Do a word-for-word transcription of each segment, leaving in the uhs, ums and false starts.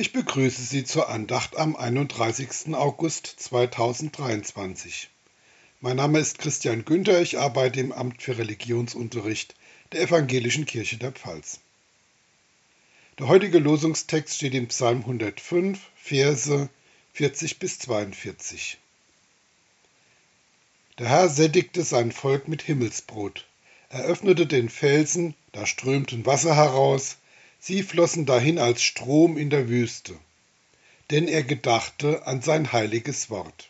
Ich begrüße Sie zur Andacht am einunddreißigsten August zweitausenddreiundzwanzig. Mein Name ist Christian Günther, ich arbeite im Amt für Religionsunterricht der Evangelischen Kirche der Pfalz. Der heutige Losungstext steht im Psalm hundertfünf, Verse vierzig bis zweiundvierzig. Der Herr sättigte sein Volk mit Himmelsbrot. Er öffnete den Felsen, da strömten Wasser heraus, sie flossen dahin als Strom in der Wüste, denn er gedachte an sein heiliges Wort.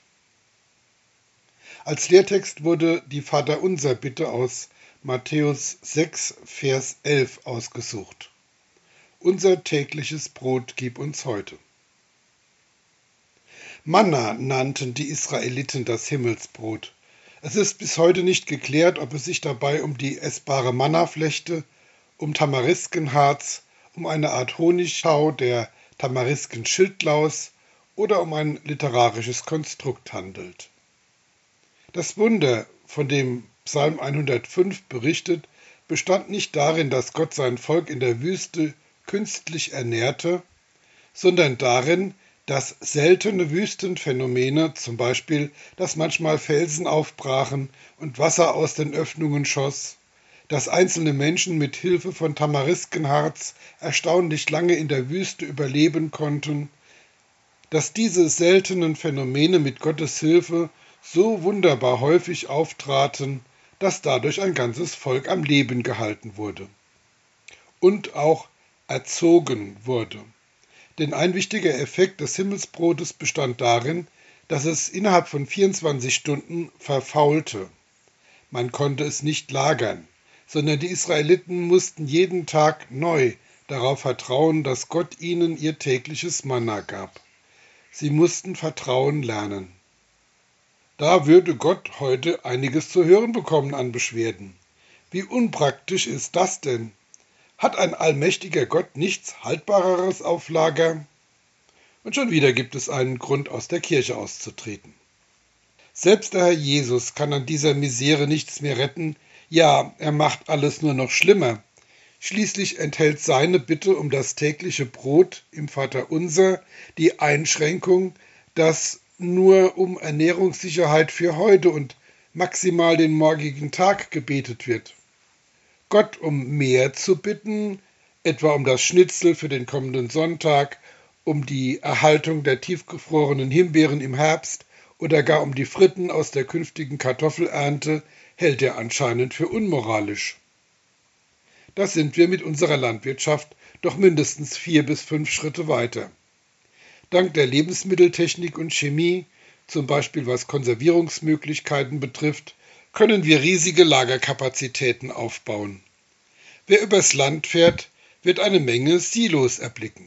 Als Lehrtext wurde die Vaterunser-Bitte aus Matthäus sechs, Vers elf ausgesucht. Unser tägliches Brot gib uns heute. Manna nannten die Israeliten das Himmelsbrot. Es ist bis heute nicht geklärt, ob es sich dabei um die essbare Mannaflechte, um Tamariskenharz, um eine Art Honigschau der Tamariskenschildlaus oder um ein literarisches Konstrukt handelt. Das Wunder, von dem Psalm hundertfünf berichtet, bestand nicht darin, dass Gott sein Volk in der Wüste künstlich ernährte, sondern darin, dass seltene Wüstenphänomene, zum Beispiel, dass manchmal Felsen aufbrachen und Wasser aus den Öffnungen schoss, dass einzelne Menschen mit Hilfe von Tamariskenharz erstaunlich lange in der Wüste überleben konnten, dass diese seltenen Phänomene mit Gottes Hilfe so wunderbar häufig auftraten, dass dadurch ein ganzes Volk am Leben gehalten wurde und auch erzogen wurde. Denn ein wichtiger Effekt des Himmelsbrotes bestand darin, dass es innerhalb von vierundzwanzig Stunden verfaulte. Man konnte es nicht lagern, sondern die Israeliten mussten jeden Tag neu darauf vertrauen, dass Gott ihnen ihr tägliches Manna gab. Sie mussten Vertrauen lernen. Da würde Gott heute einiges zu hören bekommen an Beschwerden. Wie unpraktisch ist das denn? Hat ein allmächtiger Gott nichts Haltbareres auf Lager? Und schon wieder gibt es einen Grund, aus der Kirche auszutreten. Selbst der Herr Jesus kann an dieser Misere nichts mehr retten. Ja, er macht alles nur noch schlimmer. Schließlich enthält seine Bitte um das tägliche Brot im Vaterunser die Einschränkung, dass nur um Ernährungssicherheit für heute und maximal den morgigen Tag gebetet wird. Gott um mehr zu bitten, etwa um das Schnitzel für den kommenden Sonntag, um die Erhaltung der tiefgefrorenen Himbeeren im Herbst oder gar um die Fritten aus der künftigen Kartoffelernte, hält er anscheinend für unmoralisch. Da sind wir mit unserer Landwirtschaft doch mindestens vier bis fünf Schritte weiter. Dank der Lebensmitteltechnik und Chemie, zum Beispiel was Konservierungsmöglichkeiten betrifft, können wir riesige Lagerkapazitäten aufbauen. Wer übers Land fährt, wird eine Menge Silos erblicken.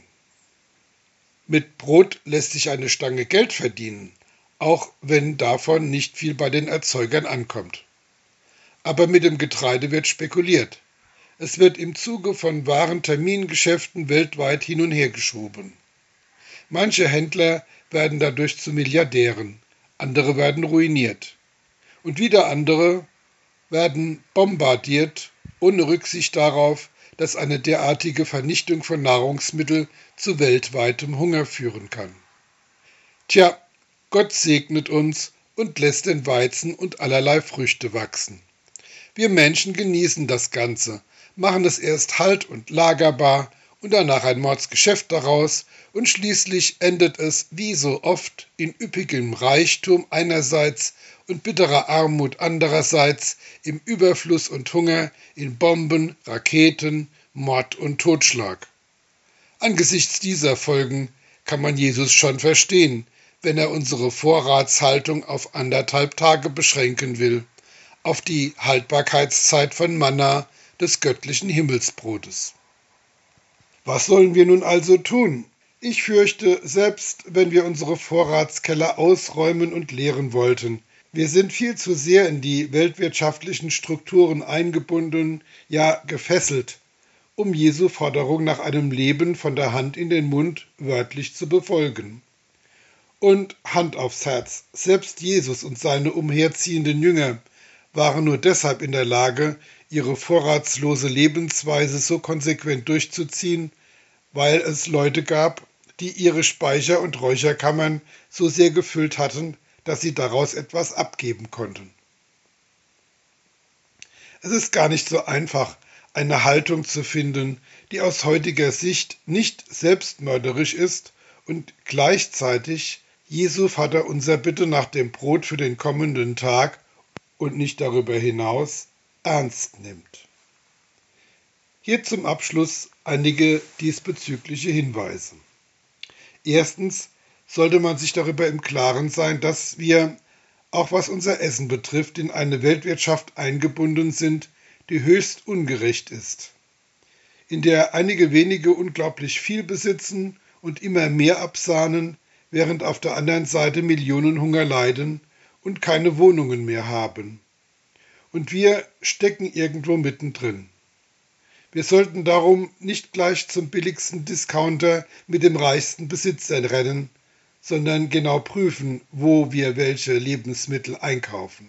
Mit Brot lässt sich eine Stange Geld verdienen, auch wenn davon nicht viel bei den Erzeugern ankommt. Aber mit dem Getreide wird spekuliert. Es wird im Zuge von wahren Termingeschäften weltweit hin und her geschoben. Manche Händler werden dadurch zu Milliardären, andere werden ruiniert. Und wieder andere werden bombardiert, ohne Rücksicht darauf, dass eine derartige Vernichtung von Nahrungsmitteln zu weltweitem Hunger führen kann. Tja, Gott segnet uns und lässt den Weizen und allerlei Früchte wachsen. Wir Menschen genießen das Ganze, machen es erst halt- und lagerbar und danach ein Mordsgeschäft daraus und schließlich endet es wie so oft in üppigem Reichtum einerseits und bitterer Armut andererseits, im Überfluss und Hunger, in Bomben, Raketen, Mord und Totschlag. Angesichts dieser Folgen kann man Jesus schon verstehen, wenn er unsere Vorratshaltung auf anderthalb Tage beschränken will, auf die Haltbarkeitszeit von Manna, des göttlichen Himmelsbrotes. Was sollen wir nun also tun? Ich fürchte, selbst wenn wir unsere Vorratskeller ausräumen und leeren wollten, wir sind viel zu sehr in die weltwirtschaftlichen Strukturen eingebunden, ja gefesselt, um Jesu Forderung nach einem Leben von der Hand in den Mund wörtlich zu befolgen. Und Hand aufs Herz, selbst Jesus und seine umherziehenden Jünger waren nur deshalb in der Lage, ihre vorratslose Lebensweise so konsequent durchzuziehen, weil es Leute gab, die ihre Speicher und Räucherkammern so sehr gefüllt hatten, dass sie daraus etwas abgeben konnten. Es ist gar nicht so einfach, eine Haltung zu finden, die aus heutiger Sicht nicht selbstmörderisch ist und gleichzeitig Jesu Vaterunser Bitte nach dem Brot für den kommenden Tag und nicht darüber hinaus ernst nimmt. Hier zum Abschluss einige diesbezügliche Hinweise. Erstens sollte man sich darüber im Klaren sein, dass wir, auch was unser Essen betrifft, in eine Weltwirtschaft eingebunden sind, die höchst ungerecht ist, in der einige wenige unglaublich viel besitzen und immer mehr absahnen, während auf der anderen Seite Millionen Hunger leiden und keine Wohnungen mehr haben. Und wir stecken irgendwo mittendrin. Wir sollten darum nicht gleich zum billigsten Discounter mit dem reichsten Besitzer rennen, sondern genau prüfen, wo wir welche Lebensmittel einkaufen.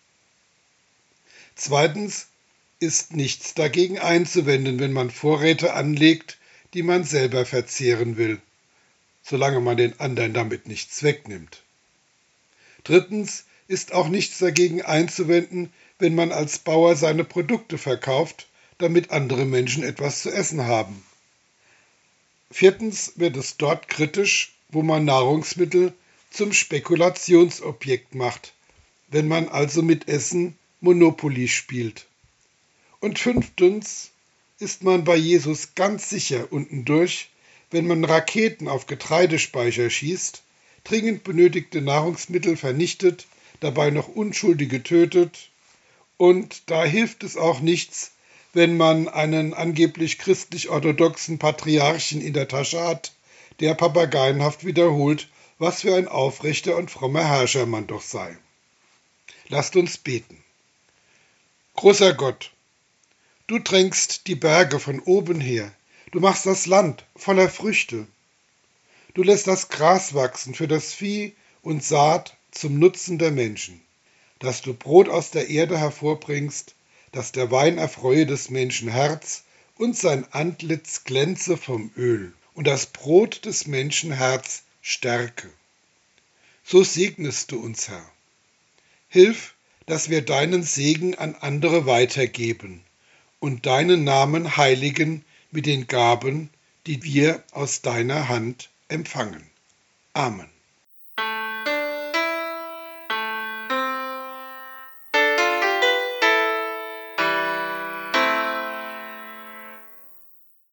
Zweitens ist nichts dagegen einzuwenden, wenn man Vorräte anlegt, die man selber verzehren will, solange man den anderen damit nichts wegnimmt. Drittens ist auch nichts dagegen einzuwenden, wenn man als Bauer seine Produkte verkauft, damit andere Menschen etwas zu essen haben. Viertens wird es dort kritisch, wo man Nahrungsmittel zum Spekulationsobjekt macht, wenn man also mit Essen Monopoly spielt. Und fünftens ist man bei Jesus ganz sicher unten durch, wenn man Raketen auf Getreidespeicher schießt, dringend benötigte Nahrungsmittel vernichtet, dabei noch Unschuldige tötet, und da hilft es auch nichts, wenn man einen angeblich christlich-orthodoxen Patriarchen in der Tasche hat, der papageienhaft wiederholt, was für ein aufrechter und frommer Herrscher man doch sei. Lasst uns beten. Großer Gott, du drängst die Berge von oben her, du machst das Land voller Früchte. Du lässt das Gras wachsen für das Vieh und Saat zum Nutzen der Menschen, dass du Brot aus der Erde hervorbringst, dass der Wein erfreue des Menschen Herz und sein Antlitz glänze vom Öl und das Brot des Menschen Herz stärke. So segnest du uns, Herr. Hilf, dass wir deinen Segen an andere weitergeben und deinen Namen heiligen mit den Gaben, die wir aus deiner Hand empfangen. Amen.